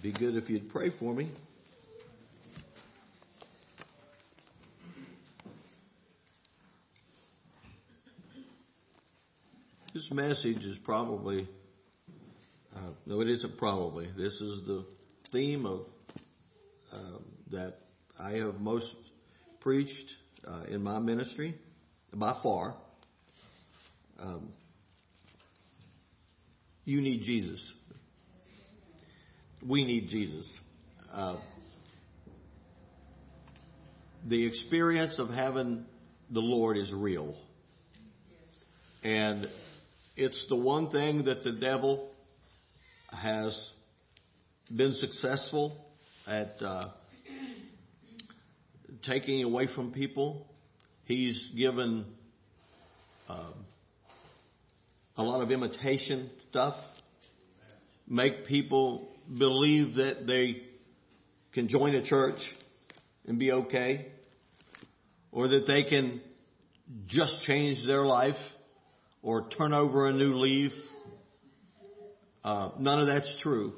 Be good if you'd pray for me. This message is probably, no, it isn't probably. This is the theme of that I have most preached in my ministry, by far. You need Jesus. We need Jesus. The experience of having the Lord is real. And it's the one thing that the devil has been successful at taking away from people. He's given a lot of imitation stuff, make people believe that they can join a church and be okay, or that they can just change their life or turn over a new leaf. None of that's true.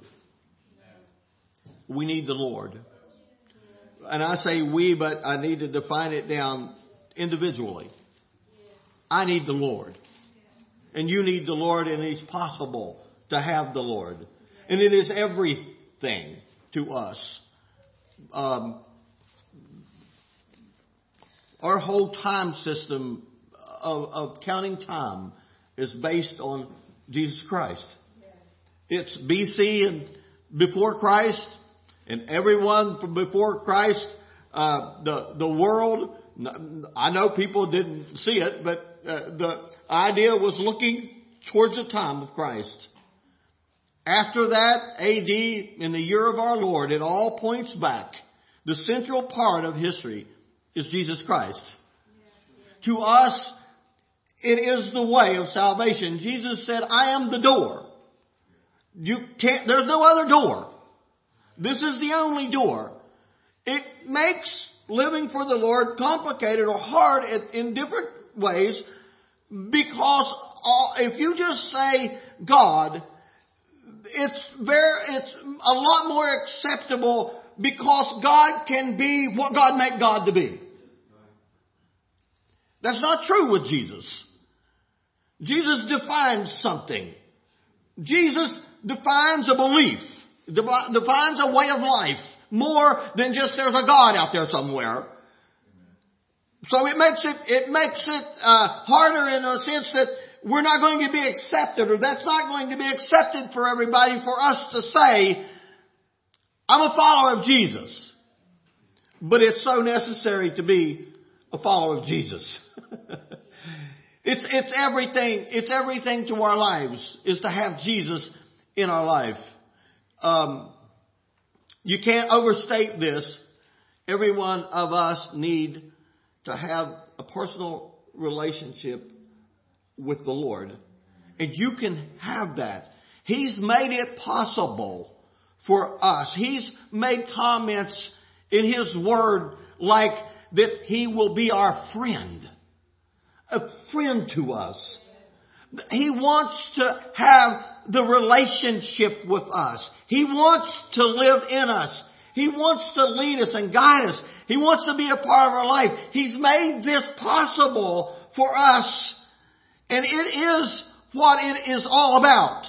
We need the Lord. And I say we, but I need to define it down individually. I need the Lord. And you need the Lord, and it's possible to have the Lord. And it is everything to us. Our whole time system of counting time is based on Jesus Christ. It's BC and before Christ, and everyone from before Christ, the world, I know people didn't see it, but the idea was looking towards the time of Christ. After that, AD, in the year of our Lord, it all points back. The central part of history is Jesus Christ. To us, it is the way of salvation. Jesus said, I am the door. There's no other door. This is the only door. It makes living for the Lord complicated or hard in different ways, because if you just say God, it's a lot more acceptable, because God can be what God made God to be. That's not true with Jesus. Jesus defines something. Jesus defines a belief, defines a way of life, more than just there's a God out there somewhere. So it makes it harder in a sense that we're not going to be accepted, or that's not going to be accepted for everybody, for us to say, I'm a follower of Jesus. But it's so necessary to be a follower of Jesus. It's everything. It's everything to our lives, is to have Jesus in our life. You can't overstate this. Every one of us need to have a personal relationship with the Lord. And you can have that. He's made it possible for us. He's made comments in His Word like that He will be our friend. A friend to us. He wants to have the relationship with us. He wants to live in us. He wants to lead us and guide us. He wants to be a part of our life. He's made this possible for us. And it is what it is all about.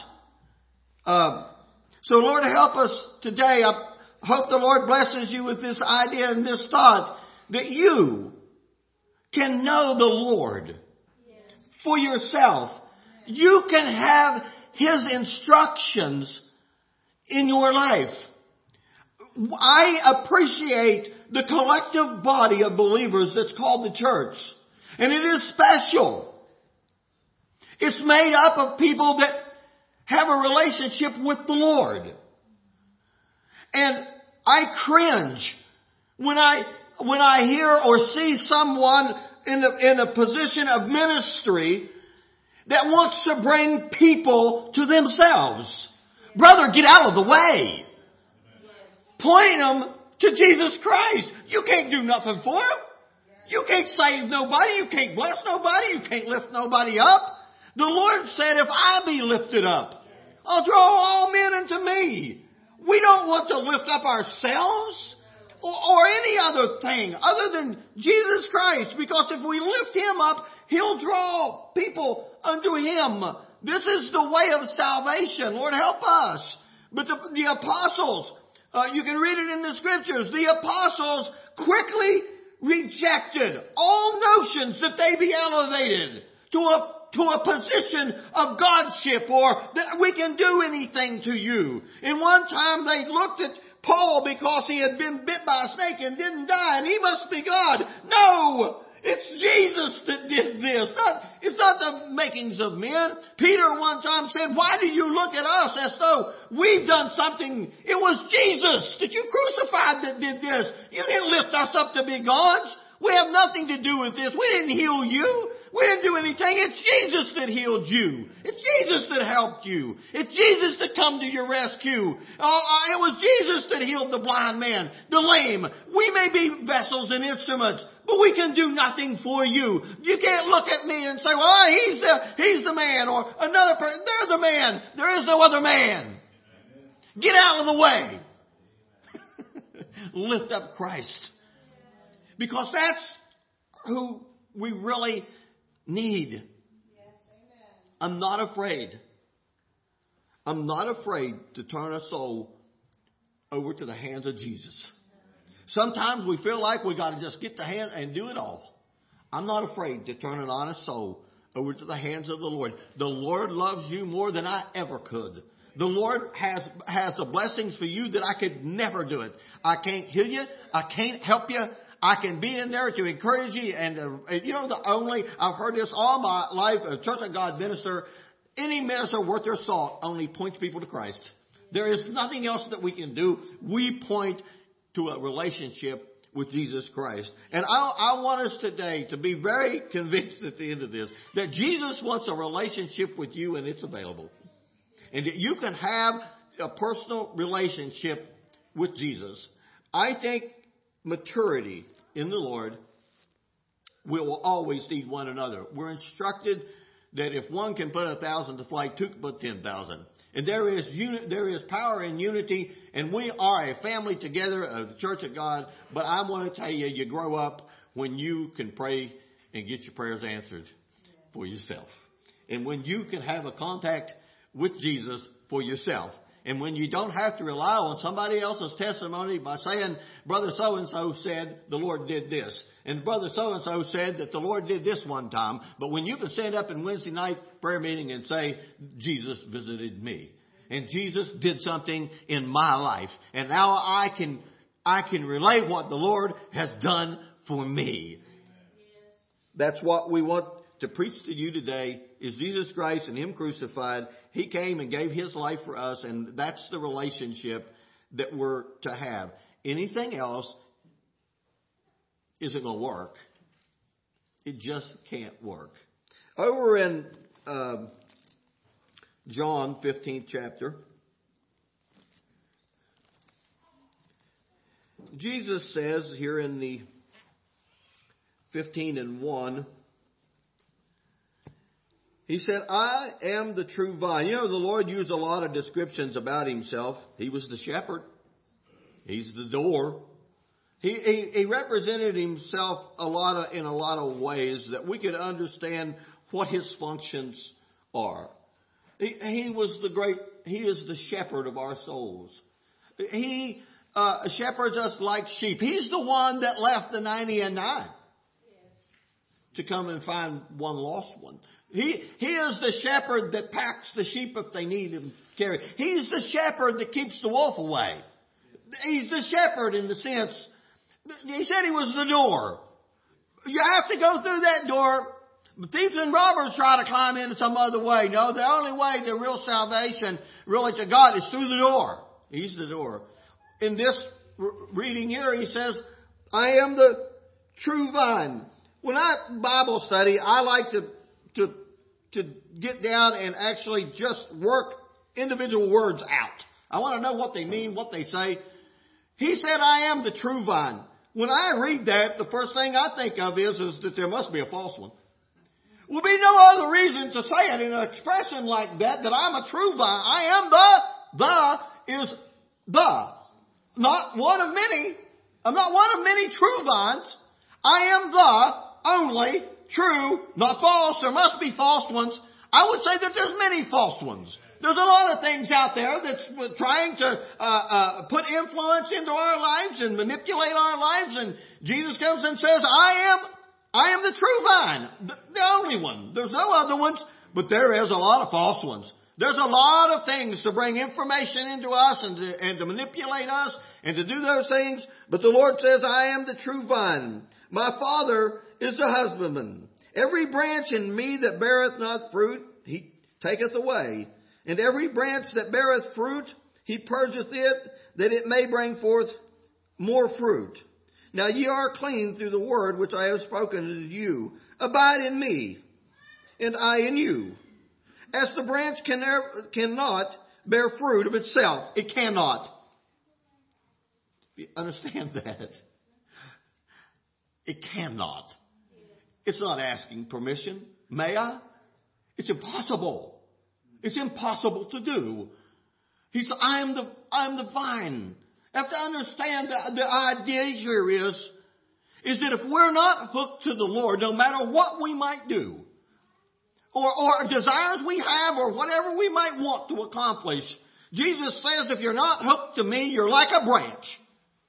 So Lord, help us today. I hope the Lord blesses you with this idea and this thought that you can know the Lord for yourself. You can have His instructions in your life. I appreciate the collective body of believers that's called the church. And it is special. It's made up of people that have a relationship with the Lord. And I cringe when I hear or see someone in a position of ministry that wants to bring people to themselves. Brother, get out of the way. Point them to Jesus Christ. You can't do nothing for them. You can't save nobody. You can't bless nobody. You can't lift nobody up. The Lord said, if I be lifted up, I'll draw all men unto me. We don't want to lift up ourselves or any other thing other than Jesus Christ, because if we lift him up, he'll draw people unto him. This is the way of salvation. Lord, help us. But the apostles, you can read it in the scriptures, the apostles quickly rejected all notions that they be elevated to a position of godship, or that we can do anything to you. In one time they looked at Paul because he had been bit by a snake and didn't die, and he must be God. No! It's Jesus that did this. It's not the makings of men. Peter one time said, why do you look at us as though we've done something? It was Jesus that you crucified that did this. You didn't lift us up to be gods. We have nothing to do with this. We didn't heal you. We didn't do anything. It's Jesus that healed you. It's Jesus that helped you. It's Jesus that come to your rescue. It was Jesus that healed the blind man, the lame. We may be vessels and instruments, but we can do nothing for you. You can't look at me and say, well, he's the man, or another person. They're the man. There is no other man. Get out of the way. Lift up Christ. Because that's who we really need. I'm not afraid. I'm not afraid to turn a soul over to the hands of Jesus. Sometimes we feel like we got to just get the hand and do it all. I'm not afraid to turn an honest soul over to the hands of the Lord. The Lord loves you more than I ever could. The Lord has the blessings for you that I could never do it. I can't heal you. I can't help you. I can be in there to encourage you. And I've heard this all my life, a Church of God minister, any minister worth their salt only points people to Christ. There is nothing else that we can do. We point to a relationship with Jesus Christ. And I want us today to be very convinced at the end of this that Jesus wants a relationship with you, and it's available. And that you can have a personal relationship with Jesus. I think maturity in the Lord, we will always need one another. We're instructed that if one can put 1,000 to flight, two can put 10,000. And there is power in unity, and we are a family together, a Church of God. But I want to tell you, you grow up when you can pray and get your prayers answered for yourself. And when you can have a contact with Jesus for yourself. And when you don't have to rely on somebody else's testimony by saying, Brother so-and-so said the Lord did this. And Brother so-and-so said that the Lord did this one time. But when you can stand up in Wednesday night prayer meeting and say, Jesus visited me. And Jesus did something in my life. And now I can relate what the Lord has done for me. That's what we want to preach to you today, is Jesus Christ and him crucified. He came and gave his life for us, and that's the relationship that we're to have. Anything else isn't going to work. It just can't work. Over in John 15th chapter, Jesus says here in the 15:1, he said, I am the true vine. You know, the Lord used a lot of descriptions about himself. He was the shepherd. He's the door. He represented himself in a lot of ways that we could understand what his functions are. He is the shepherd of our souls. He shepherds us like sheep. He's the one that left the 99 to come and find one lost one. He is the shepherd that packs the sheep if they need him carried. He's the shepherd that keeps the wolf away. He's the shepherd in the sense, he said he was the door. You have to go through that door. Thieves and robbers try to climb in some other way. No, the only way to real salvation, really to God, is through the door. He's the door. In this reading here, he says, I am the true vine. When I Bible study, I like to get down and actually just work individual words out. I want to know what they mean, what they say. He said, I am the true vine. When I read that, the first thing I think of is that there must be a false one. Will be no other reason to say it in an expression like that I'm a true vine. I am the is not one of many. I'm not one of many true vines. I am the only true, not false. There must be false ones. I would say that there's many false ones. There's a lot of things out there that's trying to put influence into our lives and manipulate our lives. And Jesus comes and says, I am the true vine, the only one. There's no other ones, but there is a lot of false ones. There's a lot of things to bring information into us and to manipulate us and to do those things. But the Lord says, I am the true vine. My Father is the husbandman. Every branch in me that beareth not fruit, he taketh away. And every branch that beareth fruit, he purgeth it, that it may bring forth more fruit. Now ye are clean through the word which I have spoken unto you. Abide in me, and I in you. As the branch cannot bear fruit of itself. It cannot. You understand that? It cannot. It's not asking permission. May I? It's impossible. It's impossible to do. He said, I'm the vine. You have to understand the idea here is that if we're not hooked to the Lord, no matter what we might do, or desires we have, or whatever we might want to accomplish, Jesus says if you're not hooked to me, you're like a branch.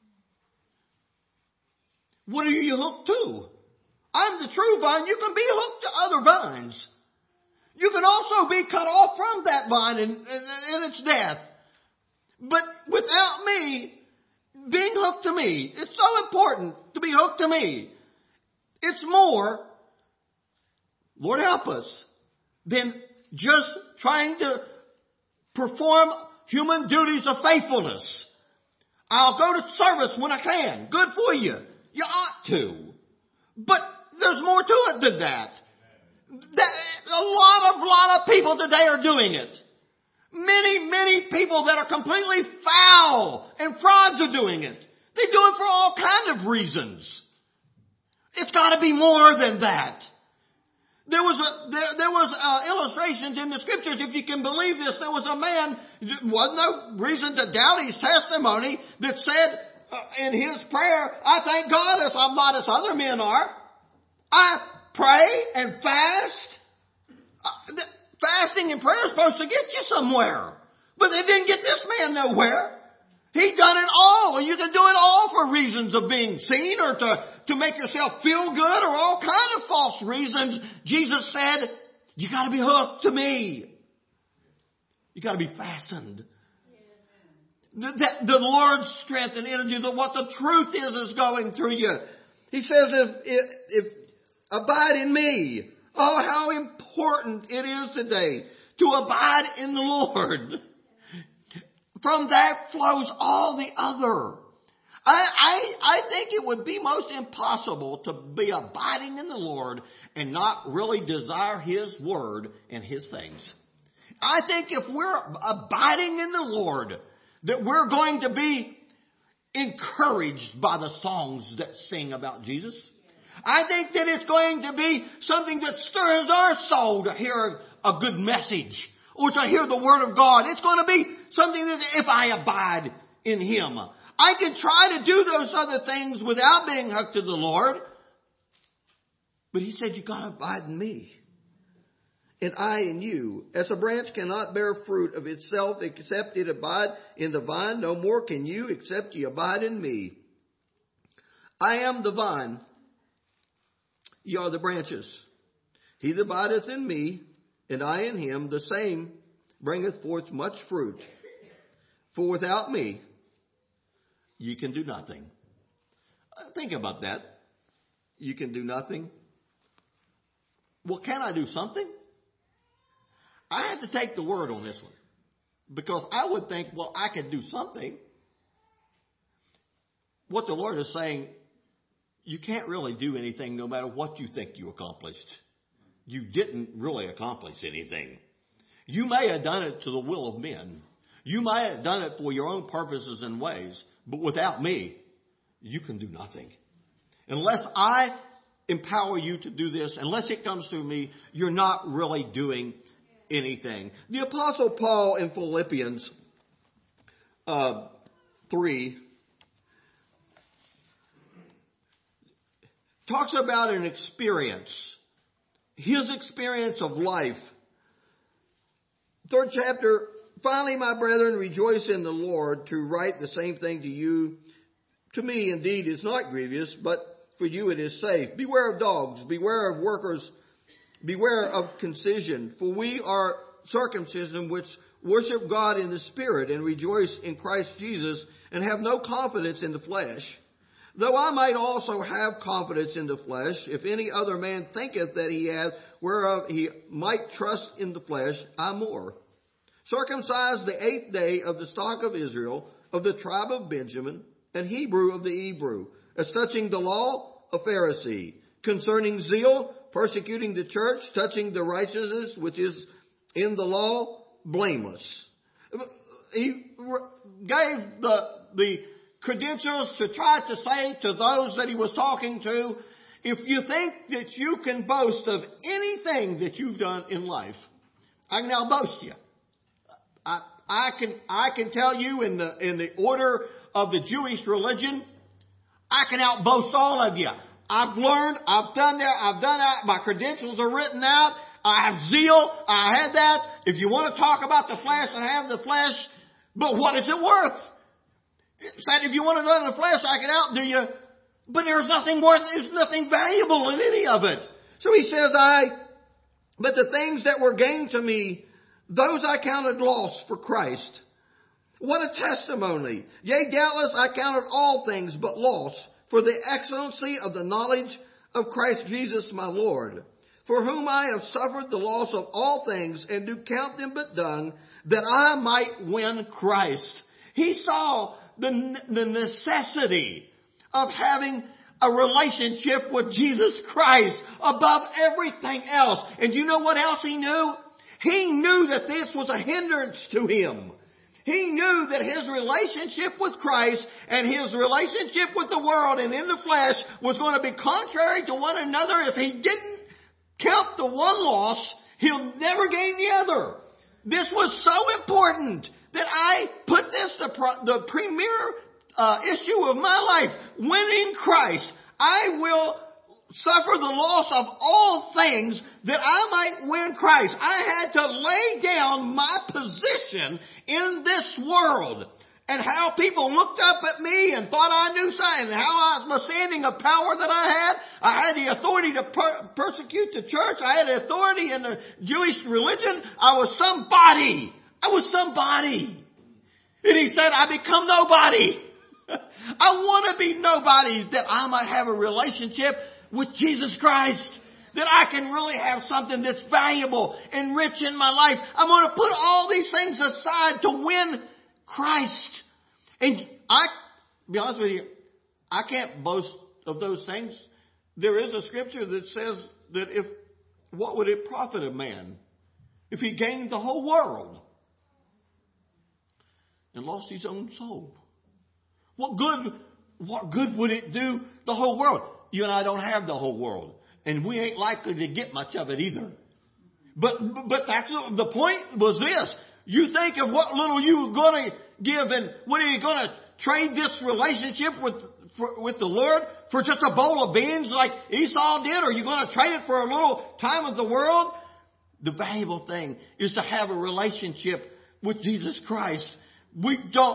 What are you hooked to? I'm the true vine. You can be hooked to other vines. You can also be cut off from that vine in its death. But without me, being hooked to me, it's so important to be hooked to me. It's more, Lord help us, than just trying to perform human duties of faithfulness. I'll go to service when I can. Good for you. You ought to. But there's more to it than that. A lot of people today are doing it. Many people that are completely foul and frauds are doing it. They do it for all kinds of reasons. It's got to be more than that. There was illustrations in the scriptures, if you can believe this. There was a man, there was no reason to doubt his testimony, that said in his prayer, I thank God as I'm not as other men are. I pray and fast. Fasting and prayer is supposed to get you somewhere. But it didn't get this man nowhere. He done it all. You can do it all for reasons of being seen or to make yourself feel good or all kind of false reasons. Jesus said, you got to be hooked to me. You got to be fastened. The Lord's strength and energy, what the truth is going through you. He says, if abide in me. Oh, how important it is today to abide in the Lord. From that flows all the other. I think it would be most impossible to be abiding in the Lord and not really desire His word and His things. I think if we're abiding in the Lord, that we're going to be encouraged by the songs that sing about Jesus. I think that it's going to be something that stirs our soul to hear a good message or to hear the word of God. It's going to be something that if I abide in Him, I can try to do those other things without being hooked to the Lord. But He said, you got to abide in me and I in you. As a branch cannot bear fruit of itself except it abide in the vine, no more can you except ye abide in me. I am the vine. Ye are the branches. He that abideth in me, and I in him, the same bringeth forth much fruit. For without me, ye can do nothing. Think about that. You can do nothing. Well, can I do something? I have to take the word on this one. Because I would think, well, I could do something. What the Lord is saying, you can't really do anything no matter what you think you accomplished. You didn't really accomplish anything. You may have done it to the will of men. You may have done it for your own purposes and ways. But without me, you can do nothing. Unless I empower you to do this, unless it comes through me, you're not really doing anything. The Apostle Paul in Philippians 3 talks about an experience, his experience of life. 3rd chapter, finally, my brethren, rejoice in the Lord. To write the same thing to you, to me indeed is not grievous, but for you it is safe. Beware of dogs, beware of workers, beware of concision, for we are circumcision which worship God in the Spirit and rejoice in Christ Jesus and have no confidence in the flesh. Though I might also have confidence in the flesh, if any other man thinketh that he hath whereof he might trust in the flesh, I more. Circumcised the 8th day of the stock of Israel, of the tribe of Benjamin, and Hebrew of the Hebrew, as touching the law, a Pharisee, concerning zeal, persecuting the church, touching the righteousness which is in the law, blameless. He gave the credentials to try to say to those that he was talking to, if you think that you can boast of anything that you've done in life, I can now boast you. I can tell you in the order of the Jewish religion, I can outboast all of you. I've learned, I've done that, my credentials are written out, I have zeal, I had that. If you want to talk about the flesh, I have the flesh, but what is it worth? It said if you want to do it in the flesh, I can outdo you, but there's nothing valuable in any of it. So he says, but the things that were gained to me, those I counted loss for Christ. What a testimony. Yea, doubtless I counted all things but loss for the excellency of the knowledge of Christ Jesus my Lord, for whom I have suffered the loss of all things and do count them but dung, that I might win Christ. He saw the necessity of having a relationship with Jesus Christ above everything else. And you know what else he knew? He knew that this was a hindrance to him. He knew that his relationship with Christ and his relationship with the world and in the flesh was going to be contrary to one another. If he didn't count the one loss, he'll never gain the other. This was so important that I put this the premier issue of my life. Winning Christ. I will suffer the loss of all things that I might win Christ. I had to lay down my position in this world and how people looked up at me and thought I knew something, and how I was standing of power that I had. I had the authority to persecute the church. I had authority in the Jewish religion. I was somebody. And he said, I become nobody. I want to be nobody that I might have a relationship with Jesus Christ, that I can really have something that's valuable and rich in my life. I'm going to put all these things aside to win Christ. And be honest with you, I can't boast of those things. There is a scripture that says that what would it profit a man if he gained the whole world and lost his own soul? What good would it do the whole world? You and I don't have the whole world, and we ain't likely to get much of it either. But that's the point was this. You think of what little you were going to give, and what are you going to trade this relationship with the Lord for just a bowl of beans like Esau did? Or are you going to trade it for a little time of the world? The valuable thing is to have a relationship with Jesus Christ. I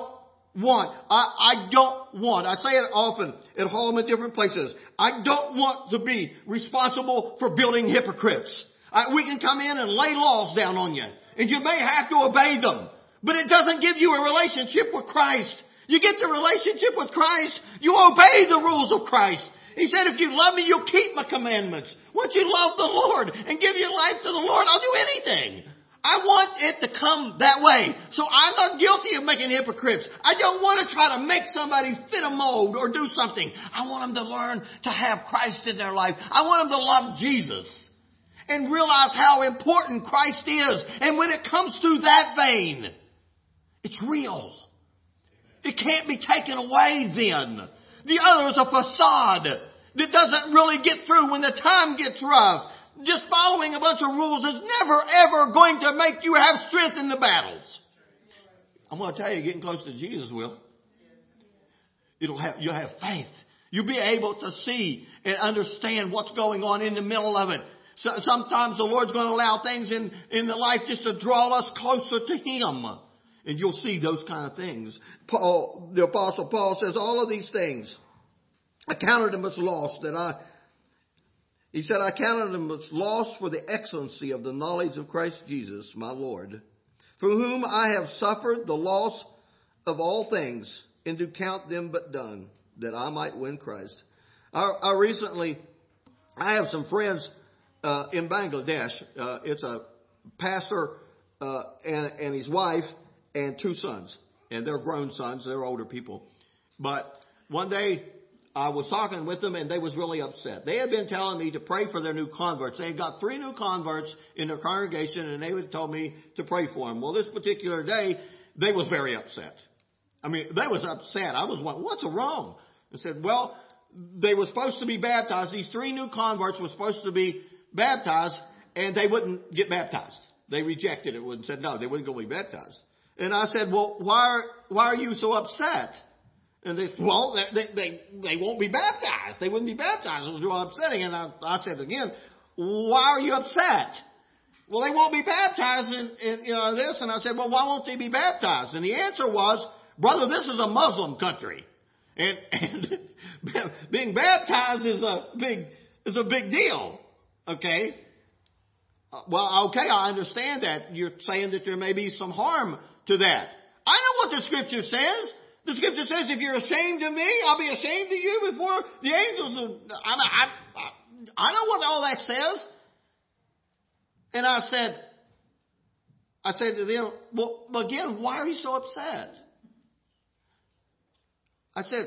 say it often at home and different places. I don't want to be responsible for building hypocrites. We can come in and lay laws down on you, and you may have to obey them, but it doesn't give you a relationship with Christ. You get the relationship with Christ, you obey the rules of Christ. He said, if you love me, you'll keep my commandments. Once you love the Lord and give your life to the Lord, I'll do anything. I want it to come that way. So I'm not guilty of making hypocrites. I don't want to try to make somebody fit a mold or do something. I want them to learn to have Christ in their life. I want them to love Jesus and realize how important Christ is. And when it comes to that vein, it's real. It can't be taken away then. The other is a facade that doesn't really get through when the time gets rough. Just following a bunch of rules is never, ever going to make you have strength in the battles. I'm going to tell you, getting close to Jesus will. You'll have faith. You'll be able to see and understand what's going on in the middle of it. So sometimes the Lord's going to allow things in the life just to draw us closer to Him. And you'll see those kind of things. The Apostle Paul says all of these things, I counted them as loss he said, I counted them as loss for the excellency of the knowledge of Christ Jesus, my Lord, for whom I have suffered the loss of all things, and do count them but dung, that I might win Christ. I have some friends in Bangladesh. It's a pastor and his wife and 2 sons. And they're grown sons. They're older people. But one day I was talking with them and they was really upset. They had been telling me to pray for their new converts. They had got 3 new converts in their congregation and they had told me to pray for them. Well, this particular day, they was very upset. I mean, they was upset. I was wondering, what's wrong? I said, well, they were supposed to be baptized. These 3 new converts were supposed to be baptized and they wouldn't get baptized. They rejected it and said, no, they weren't going to be baptized. And I said, well, why are you so upset? And they won't be baptized. They wouldn't be baptized. It was real upsetting. And I said again, why are you upset? Well, they won't be baptized in this. And I said, well, why won't they be baptized? And the answer was, brother, this is a Muslim country. And being baptized is a big deal. Okay. Well, okay, I understand that. You're saying that there may be some harm to that. I know what the scripture says. The scripture says, if you're ashamed of me, I'll be ashamed of you before the angels. I know what all that says. And I said to them, well, again, why are you so upset? I said,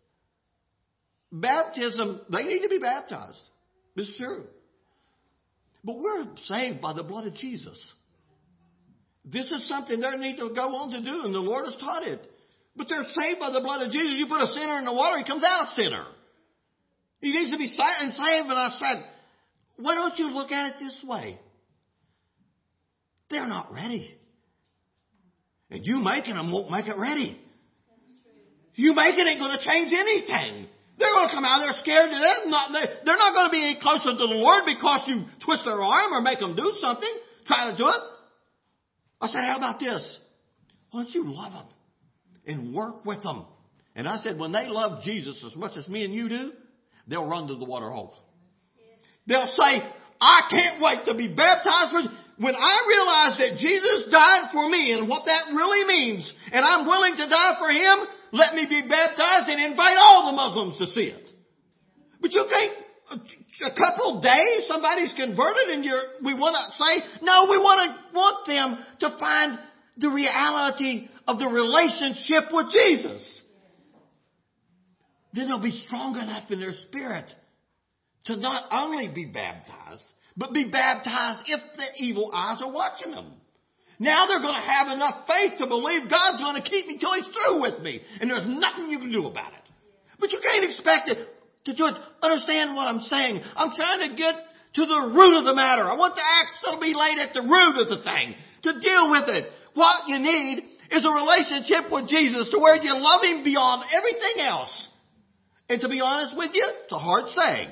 baptism, they need to be baptized. It's true. But we're saved by the blood of Jesus. This is something they need to go on to do, and the Lord has taught it. But they're saved by the blood of Jesus. You put a sinner in the water, he comes out a sinner. He needs to be saved. And I said, why don't you look at it this way? They're not ready. And you making them won't make it ready. You making it going to change anything. They're going to come out there scared to death. They're not going to be any closer to the Lord because you twist their arm or make them do something, try to do it. I said, how about this? Why don't you love them and work with them? And I said, when they love Jesus as much as me and you do, they'll run to the water hole. They'll say, I can't wait to be baptized. When I realize that Jesus died for me and what that really means, and I'm willing to die for Him, let me be baptized and invite all the Muslims to see it. But you think a couple days somebody's converted and we want to say, no, we want them to find the reality of the relationship with Jesus. Then they'll be strong enough in their spirit to not only be baptized, but be baptized if the evil eyes are watching them. Now they're going to have enough faith to believe God's going to keep me till He's through with me. And there's nothing you can do about it. But you can't expect it to do it. Understand what I'm saying. I'm trying to get to the root of the matter. I want the axe to be laid at the root of the thing, to deal with it. What you need is a relationship with Jesus to where you love Him beyond everything else. And to be honest with you, it's a hard saying.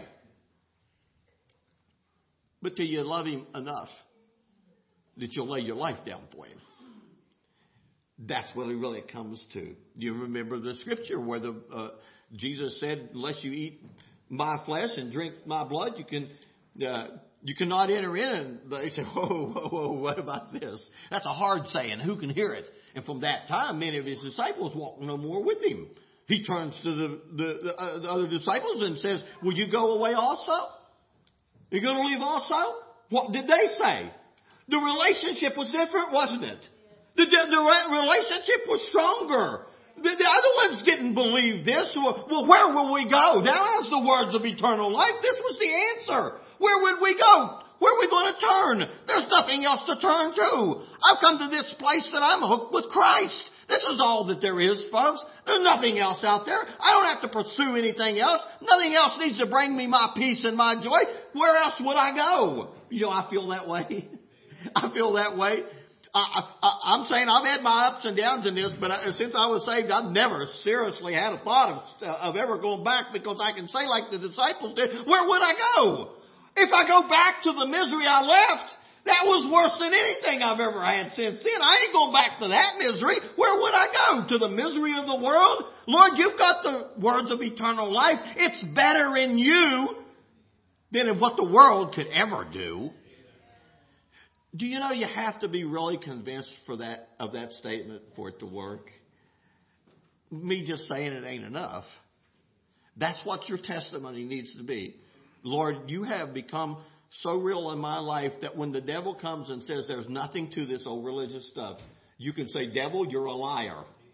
But do you love Him enough that you'll lay your life down for Him? That's what it really comes to. You remember the scripture where Jesus said, unless you eat my flesh and drink my blood, you cannot enter in. And they said, whoa, what about this? That's a hard saying. Who can hear it? And from that time, many of His disciples walked no more with Him. He turns to the other disciples and says, will you go away also? You're going to leave also? What did they say? The relationship was different, wasn't it? The relationship was stronger. The other ones didn't believe this. Well, where will we go? Now has the words of eternal life. This was the answer. Where would we go? Where are we going to turn? There's nothing else to turn to. I've come to this place that I'm hooked with Christ. This is all that there is, folks. There's nothing else out there. I don't have to pursue anything else. Nothing else needs to bring me my peace and my joy. Where else would I go? I feel that way. I feel that way. I'm saying I've had my ups and downs in this, but since I was saved, I've never seriously had a thought of ever going back, because I can say like the disciples did, where would I go? If I go back to the misery I left, that was worse than anything I've ever had since then. I ain't going back to that misery. Where would I go? To the misery of the world? Lord, you've got the words of eternal life. It's better in you than in what the world could ever do. Do you know you have to be really convinced of that statement for it to work? Me just saying it ain't enough. That's what your testimony needs to be. Lord, you have become so real in my life that when the devil comes and says there's nothing to this old religious stuff, you can say, devil, you're a liar.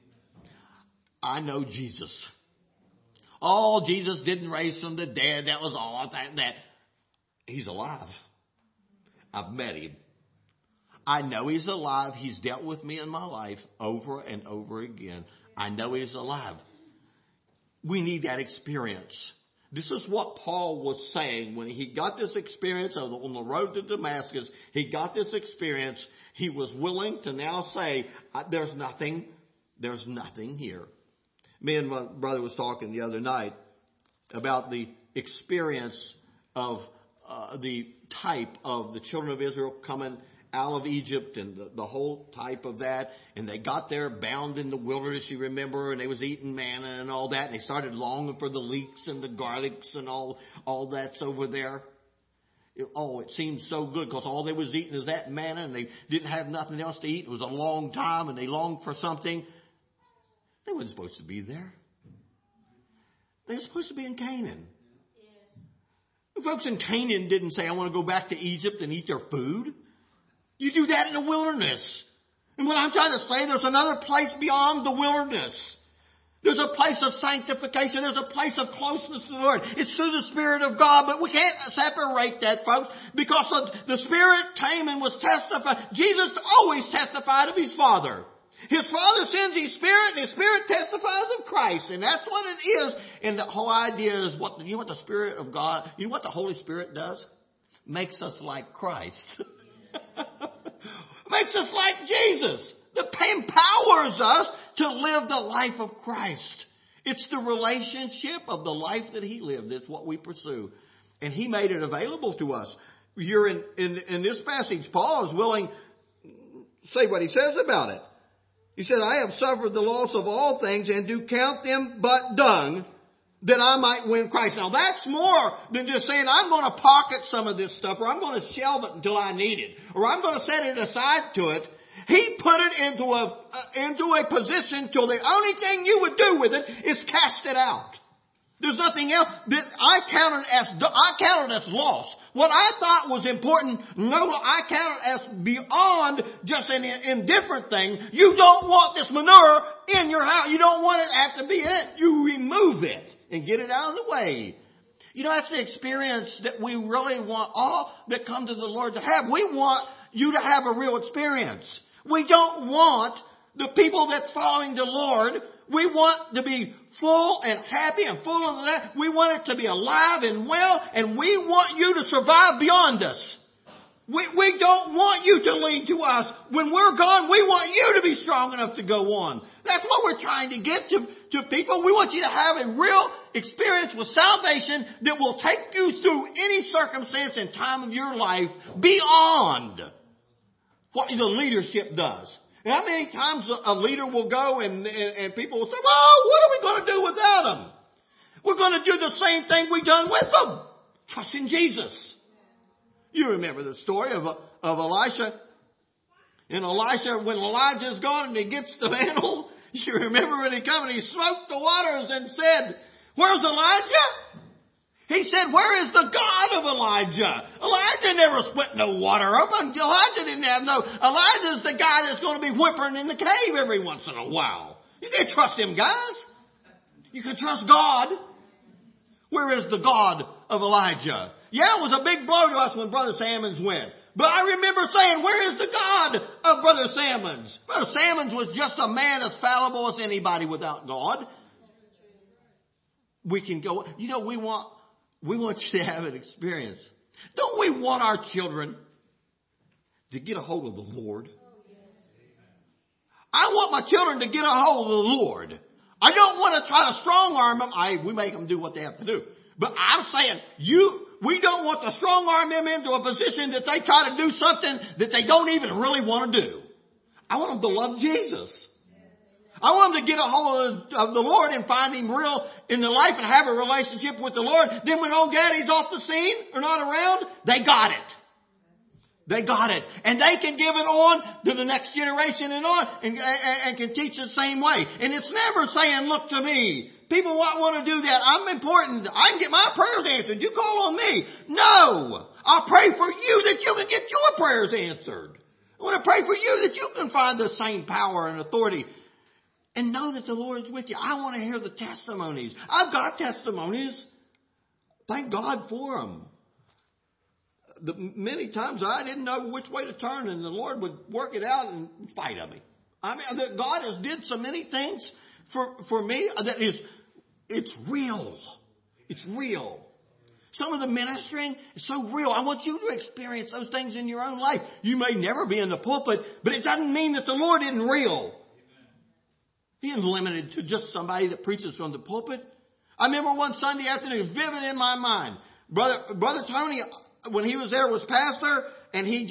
I know Jesus. Oh, Jesus didn't raise from the dead. That was all that. He's alive. I've met him. I know he's alive. He's dealt with me in my life over and over again. I know he's alive. We need that experience. This is what Paul was saying when he got this experience on the road to Damascus. He got this experience. He was willing to now say, there's nothing here. Me and my brother was talking the other night about the experience of the type of the children of Israel coming out of Egypt and the whole type of that. And they got there bound in the wilderness, you remember, and they was eating manna and all that. And they started longing for the leeks and the garlics and all that's over there. It seemed so good because all they was eating is that manna and they didn't have nothing else to eat. It was a long time and they longed for something. They weren't supposed to be there. They were supposed to be in Canaan. The folks in Canaan didn't say, I want to go back to Egypt and eat their food. You do that in the wilderness. And what I'm trying to say, there's another place beyond the wilderness. There's a place of sanctification. There's a place of closeness to the Lord. It's through the Spirit of God, but we can't separate that, folks, because the Spirit came and was testifying. Jesus always testified of his Father. His Father sends his Spirit, and his Spirit testifies of Christ. And that's what it is. And the whole idea is what the Spirit of God, you know what the Holy Spirit does? Makes us like Christ. Makes us like Jesus. That empowers us to live the life of Christ. It's the relationship of the life that he lived. It's what we pursue. And he made it available to us. You're in this passage, Paul is willing to say what he says about it. He said, I have suffered the loss of all things and do count them but dung, that I might win Christ. Now that's more than just saying I'm going to pocket some of this stuff, or I'm going to shelve it until I need it, or I'm going to set it aside to it. He put it into a position till the only thing you would do with it is cast it out. There's nothing else. I counted as loss. What I thought was important, I counted as beyond just an indifferent thing. You don't want this manure in your house. You don't want it to have to be in it. You remove it and get it out of the way. You know, that's the experience that we really want all that come to the Lord to have. We want you to have a real experience. We don't want the people that's following the Lord. We want to be full and happy and full of that. We want it to be alive and well, and we want you to survive beyond us. We don't want you to lead to us. When we're gone, we want you to be strong enough to go on. That's what we're trying to get to people. We want you to have a real experience with salvation that will take you through any circumstance and time of your life beyond what the leadership does. And how many times a leader will go and people will say, well, what are we going to do without them? We're going to do the same thing we've done with them. Trust in Jesus. You remember the story of Elisha. And Elisha, when Elijah's gone and he gets the mantle, you remember when he came and he smoked the waters and said, where's Elijah? He said, where is the God of Elijah? Elijah never split no water open. Elijah's the guy that's going to be whimpering in the cave every once in a while. You can't trust him, guys. You can trust God. Where is the God of Elijah? Yeah, it was a big blow to us when Brother Sammons went. But I remember saying, where is the God of Brother Sammons? Brother Sammons was just a man as fallible as anybody without God. We can go, we want you to have an experience. Don't we want our children to get a hold of the Lord? I want my children to get a hold of the Lord. I don't want to try to strong arm them. We make them do what they have to do. But I'm saying we don't want to strong arm them into a position that they try to do something that they don't even really want to do. I want them to love Jesus. I want them to get a hold of the Lord and find Him real in their life and have a relationship with the Lord. Then when old daddy's off the scene or not around, they got it. They got it. And they can give it on to the next generation and on and can teach the same way. And it's never saying, look to me. People want to do that. I'm important. I can get my prayers answered. You call on me. No. I'll pray for you that you can get your prayers answered. I want to pray for you that you can find the same power and authority. And know that the Lord's with you. I want to hear the testimonies. I've got testimonies. Thank God for them. Many times I didn't know which way to turn, and the Lord would work it out in spite of me. I mean, God has did so many things for me that it's real. It's real. Some of the ministering is so real. I want you to experience those things in your own life. You may never be in the pulpit, but it doesn't mean that the Lord isn't real. He isn't limited to just somebody that preaches from the pulpit. I remember one Sunday afternoon, vivid in my mind. Brother Tony, when he was there, was pastor, and we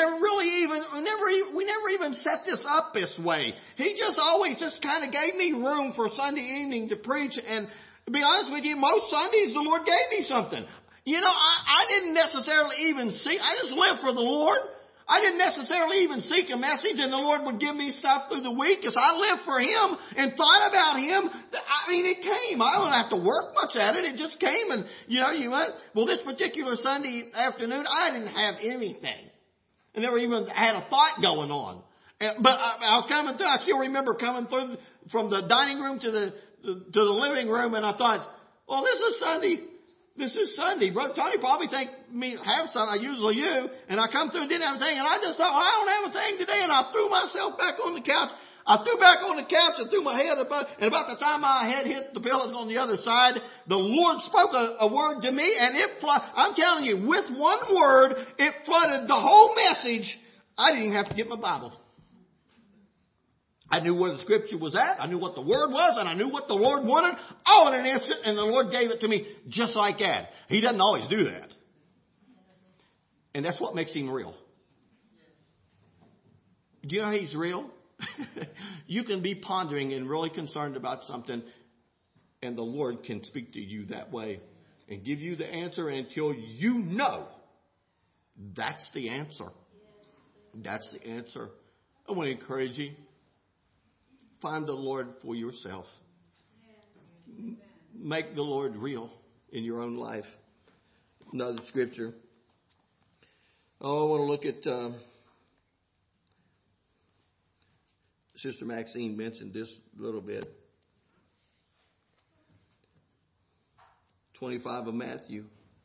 never even set this up this way. He just always just kind of gave me room for Sunday evening to preach. And to be honest with you, most Sundays the Lord gave me something. You know, I didn't necessarily even seek. I just lived for the Lord. I didn't necessarily even seek a message, and the Lord would give me stuff through the week as I lived for Him and thought about Him. I mean, it came. I don't have to work much at it. It just came, and you went, well, this particular Sunday afternoon, I didn't have anything. I never even had a thought going on. But I was coming through. I still remember coming through from the dining room to the living room, and I thought, well, this is Sunday. This is Sunday. Brother Tony probably think me have something. I usually do. And I come through and didn't have a thing. And I just thought, well, I don't have a thing today. And I threw myself back on the couch. I threw back on the couch and threw my head above. And about the time my head hit the pillows on the other side, the Lord spoke a word to me. And I'm telling you, with one word, it flooded the whole message. I didn't even have to get my Bible. I knew where the scripture was at. I knew what the word was, and I knew what the Lord wanted all in an instant, and the Lord gave it to me just like that. He doesn't always do that. And that's what makes Him real. Do you know He's real? You can be pondering and really concerned about something, and the Lord can speak to you that way and give you the answer until you know that's the answer. That's the answer. I want to encourage you. Find the Lord for yourself. Make the Lord real in your own life. Another scripture. Oh, I want to look at, Sister Maxine mentioned this a little bit. 25 of Matthew.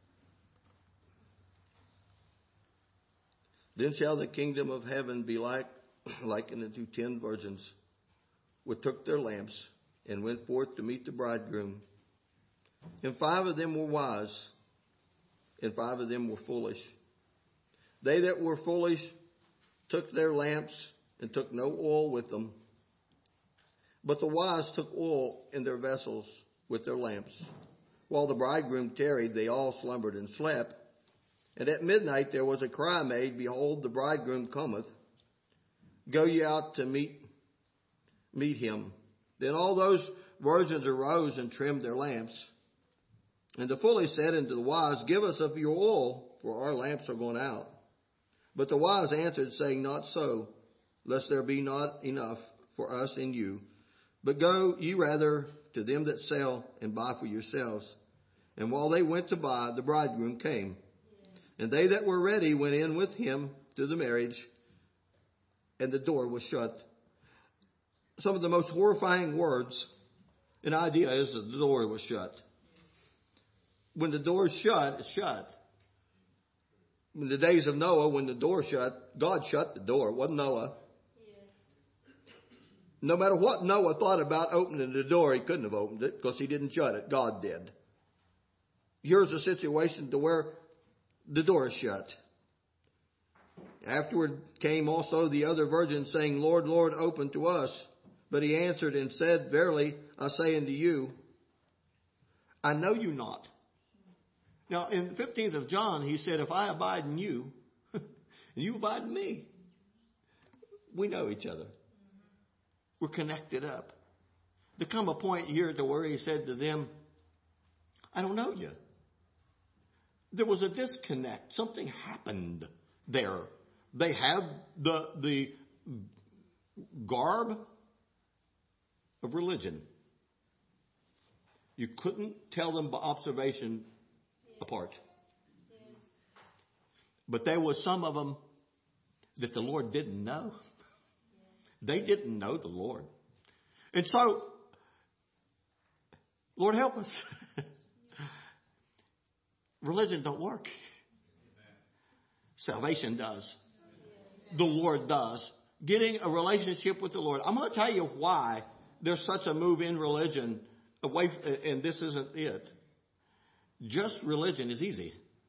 Then shall the kingdom of heaven be likened unto 10 virgins, which took their lamps and went forth to meet the bridegroom. And 5 of them were wise, and 5 of them were foolish. They that were foolish took their lamps and took no oil with them. But the wise took oil in their vessels with their lamps. While the bridegroom tarried, they all slumbered and slept. And at midnight there was a cry made, Behold, the bridegroom cometh. Go ye out to meet him. Then all those virgins arose and trimmed their lamps. And the foolish said unto the wise, Give us of your oil, for our lamps are gone out. But the wise answered, saying, Not so, lest there be not enough for us and you. But go ye rather to them that sell and buy for yourselves. And while they went to buy, the bridegroom came. And they that were ready went in with him to the marriage, and the door was shut. Some of the most horrifying words, an idea is that the door was shut. When the door is shut, it's shut. In the days of Noah, when the door shut, God shut the door. It wasn't Noah. No matter what Noah thought about opening the door, he couldn't have opened it because he didn't shut it. God did. Here's a situation to where the door is shut. Afterward came also the other virgins, saying, Lord, Lord, open to us. But he answered and said, Verily, I say unto you, I know you not. Now, in the 15th of John, he said, if I abide in you, and you abide in me, we know each other. We're connected up. There come a point here to where he said to them, I don't know you. There was a disconnect. Something happened there. They have the garb of religion. You couldn't tell them by observation apart. But there was some of them that the Lord didn't know. They didn't know the Lord. And so, Lord, help us. Religion don't work. Salvation does. The Lord does. Getting a relationship with the Lord. I'm going to tell you why there's such a move in religion away, and this isn't it. Just religion is easy.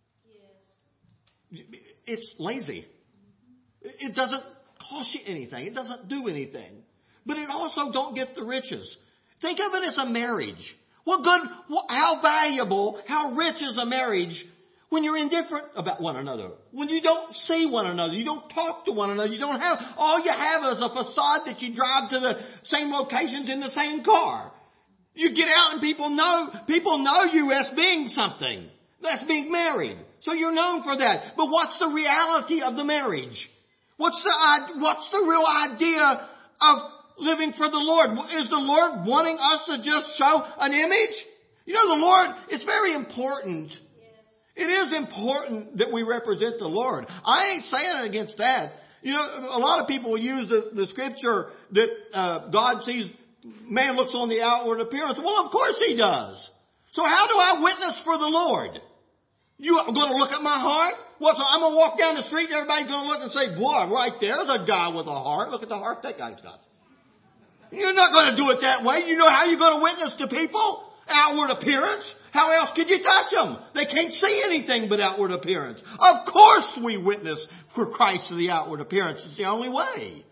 It's lazy. It doesn't cost you anything. It doesn't do anything. But it also don't get the riches. Think of it as a marriage. How valuable, how rich is a marriage when you're indifferent about one another, when you don't see one another, you don't talk to one another, all you have is a facade that you drive to the same locations in the same car. You get out and people know you as being something, as being married. So you're known for that. But what's the reality of the marriage? What's the real idea of living for the Lord? Is the Lord wanting us to just show an image? You know, the Lord, it's very important. It is important that we represent the Lord. I ain't saying it against that. You know, a lot of people use the scripture that God sees, man looks on the outward appearance. Well, of course he does. So how do I witness for the Lord? You are going to look at my heart? So I'm going to walk down the street and everybody's going to look and say, boy, right there's a guy with a heart. Look at the heart that guy's got. You're not going to do it that way. You know how you're going to witness to people? Outward appearance. How else could you touch them? They can't see anything but outward appearance. Of course we witness for Christ to the outward appearance. It's the only way.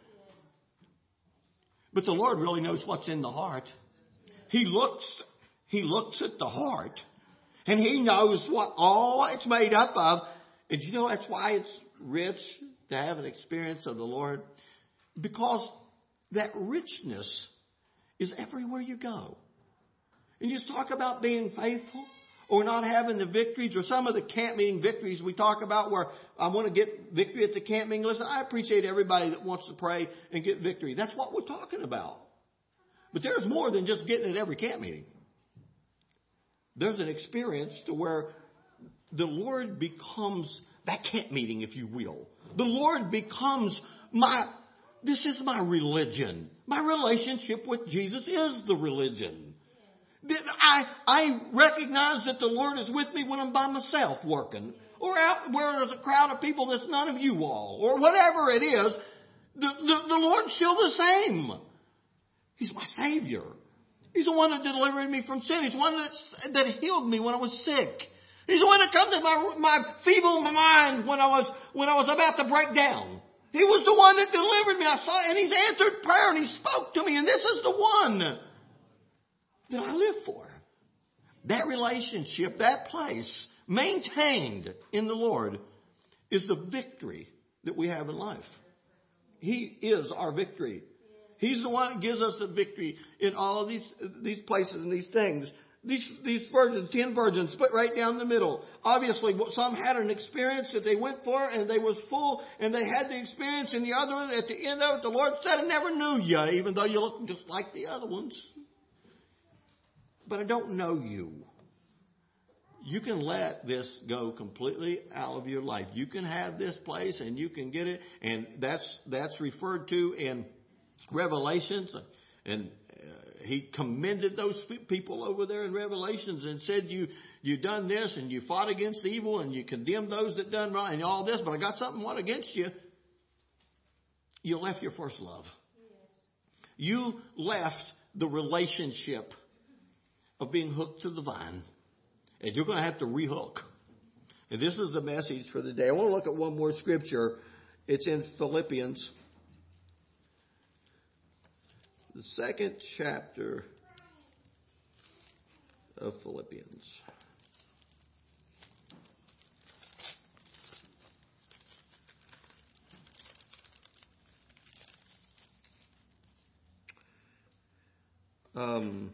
But the Lord really knows what's in the heart. He looks at the heart and he knows what all it's made up of. And you know that's why it's rich to have an experience of the Lord? Because that richness is everywhere you go. And you just talk about being faithful or not having the victories or some of the camp meeting victories we talk about where I want to get victory at the camp meeting. Listen, I appreciate everybody that wants to pray and get victory. That's what we're talking about. But there's more than just getting at every camp meeting. There's an experience to where the Lord becomes that camp meeting, if you will. The Lord becomes this is my religion. My relationship with Jesus is the religion. I recognize that the Lord is with me when I'm by myself working or out where there's a crowd of people that's none of you all or whatever it is. The Lord's still the same. He's my Savior. He's the one that delivered me from sin. He's the one that healed me when I was sick. He's the one that comes to my feeble mind when I was about to break down. He was the one that delivered me. I saw, and he's answered prayer and he spoke to me. And this is the one that I live for. That relationship, that place maintained in the Lord is the victory that we have in life. He is our victory. He's the one that gives us the victory in all of these places and these things. These virgins, 10 virgins, split right down the middle. Obviously, some had an experience that they went for and they was full and they had the experience, and the other one at the end of it, the Lord said, I never knew you, even though you look just like the other ones. But I don't know you. You can let this go completely out of your life. You can have this place and you can get it. And that's referred to in Revelations. And he commended those people over there in Revelations and said, you done this and you fought against evil and you condemned those that done right and all this. But I got something against you. You left your first love. You left the relationship of being hooked to the vine. And you're going to have to rehook. And this is the message for the day. I want to look at one more scripture It's in Philippians, the 2nd chapter of Philippians. Um,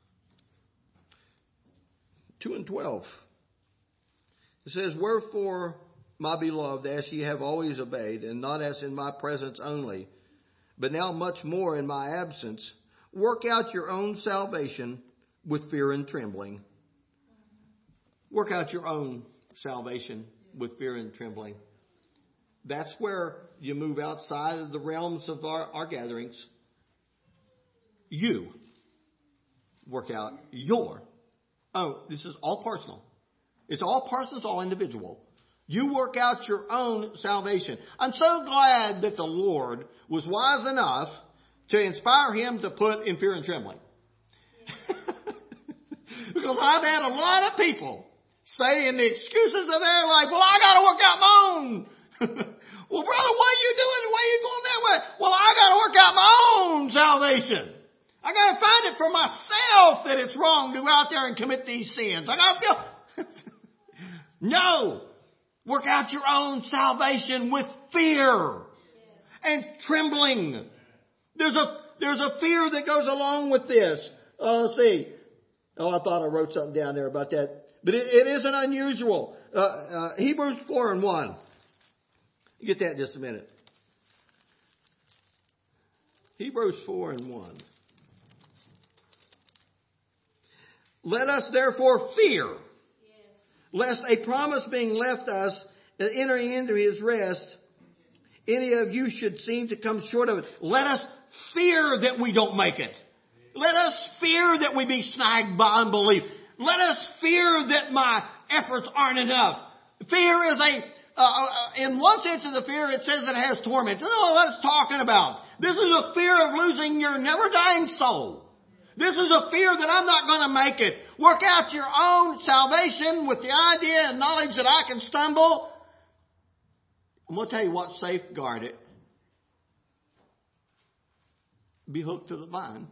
2 and 12. It says, "Wherefore, my beloved, as ye have always obeyed, and not as in my presence only, but now much more in my absence, work out your own salvation with fear and trembling." Work out your own salvation with fear and trembling. That's where you move outside of the realms of our gatherings. You work out your own. This is all personal. It's all personal. It's all individual. You work out your own salvation. I'm so glad that the Lord was wise enough to inspire him to put in fear and trembling. Because I've had a lot of people say in the excuses of their life, "Well, I got to work out my own." "Well, brother, what are you doing? Why are you going that way?" "Well, I got to work out my own salvation. I got to find it for myself that it's wrong to go out there and commit these sins. I got to feel." No. Work out your own salvation with fear and trembling. There's a fear that goes along with this. Let's see. I thought I wrote something down there about that. But it isn't unusual. Hebrews 4 and 1. You get that in just a minute. Hebrews 4 and 1. "Let us therefore fear, lest a promise being left us and entering into his rest, any of you should seem to come short of it." Let us fear that we don't make it. Let us fear that we be snagged by unbelief. Let us fear that my efforts aren't enough. Fear is in one sense of the fear, it says that it has torment. That's not what it's talking about. This is a fear of losing your never dying soul. This is a fear that I'm not going to make it. Work out your own salvation with the idea and knowledge that I can stumble. I'm going to tell you what safeguard it. Be hooked to the vine.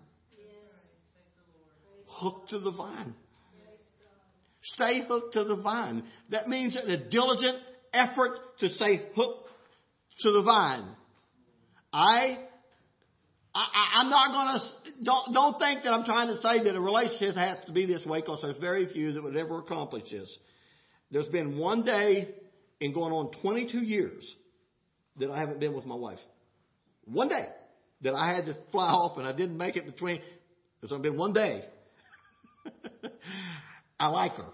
Hooked to the vine. Stay hooked to the vine. That means a diligent effort to stay hooked to the vine. I'm not going to, don't think that I'm trying to say that a relationship has to be this way, because there's very few that would ever accomplish this. There's been one day in going on 22 years that I haven't been with my wife. One day that I had to fly off and I didn't make it between. There's only been one day. I like her.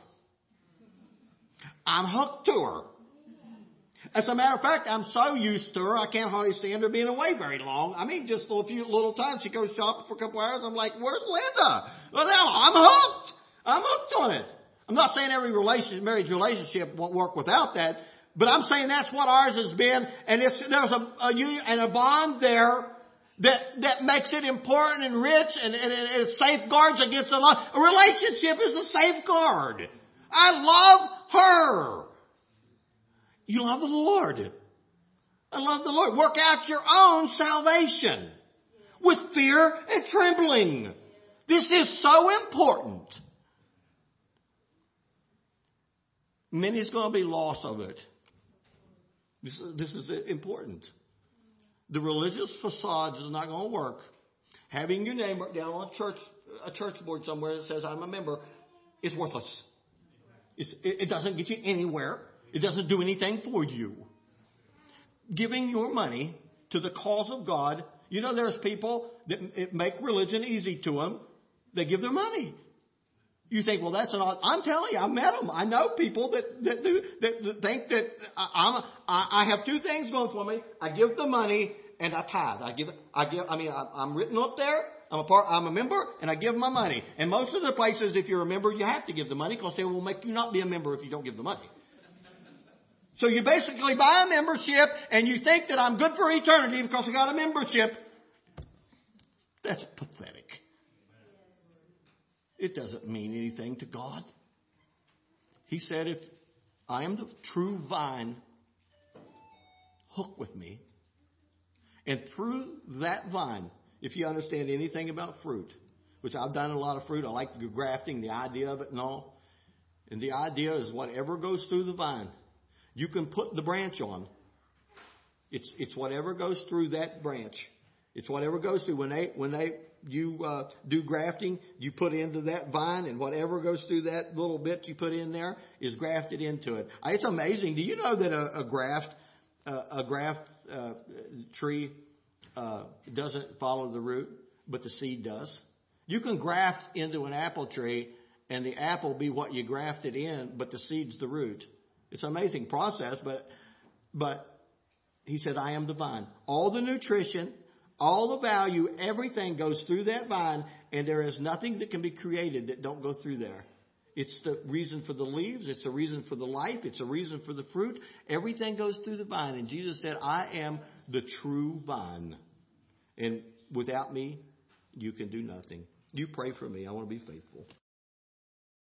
I'm hooked to her. As a matter of fact, I'm so used to her, I can't hardly stand her being away very long. I mean, just for a few little times. She goes shopping for a couple hours. I'm like, "Where's Linda?" Well, now I'm hooked. I'm hooked on it. I'm not saying every marriage relationship won't work without that, but I'm saying that's what ours has been. And there's a union and a bond there that makes it important and rich, and it safeguards against a lot. A relationship is a safeguard. I love her. You love the Lord. I love the Lord. Work out your own salvation with fear and trembling. This is so important. Many's going to be lost of it. This is important. The religious facades is not going to work. Having your name down on a church board somewhere that says I'm a member is worthless. It doesn't get you anywhere. It doesn't do anything for you. Giving your money to the cause of God. You know, there's people that make religion easy to them. They give their money. You think, well, that's an odd. I'm telling you, I met them. I know people that think that I have two things going for me. I give the money and I tithe. I'm written up there. I'm a member and I give my money. And most of the places, if you're a member, you have to give the money because they will make you not be a member if you don't give the money. So you basically buy a membership and you think that I'm good for eternity because I got a membership. That's pathetic. It doesn't mean anything to God. He said, if I am the true vine, hook with me. And through that vine, if you understand anything about fruit, which I've done a lot of fruit, I like the grafting, the idea of it and all. And the idea is whatever goes through the vine, you can put the branch on. It's whatever goes through that branch. It's whatever goes through. You do grafting, you put into that vine, and whatever goes through that little bit you put in there is grafted into it. It's amazing. Do you know that a graft tree doesn't follow the root, but the seed does? You can graft into an apple tree, and the apple be what you grafted in, but the seed's the root. It's an amazing process, but he said, I am the vine. All the nutrition, all the value, everything goes through that vine, and there is nothing that can be created that don't go through there. It's the reason for the leaves. It's a reason for the life. It's a reason for the fruit. Everything goes through the vine. And Jesus said, I am the true vine. And without me, you can do nothing. You pray for me. I want to be faithful.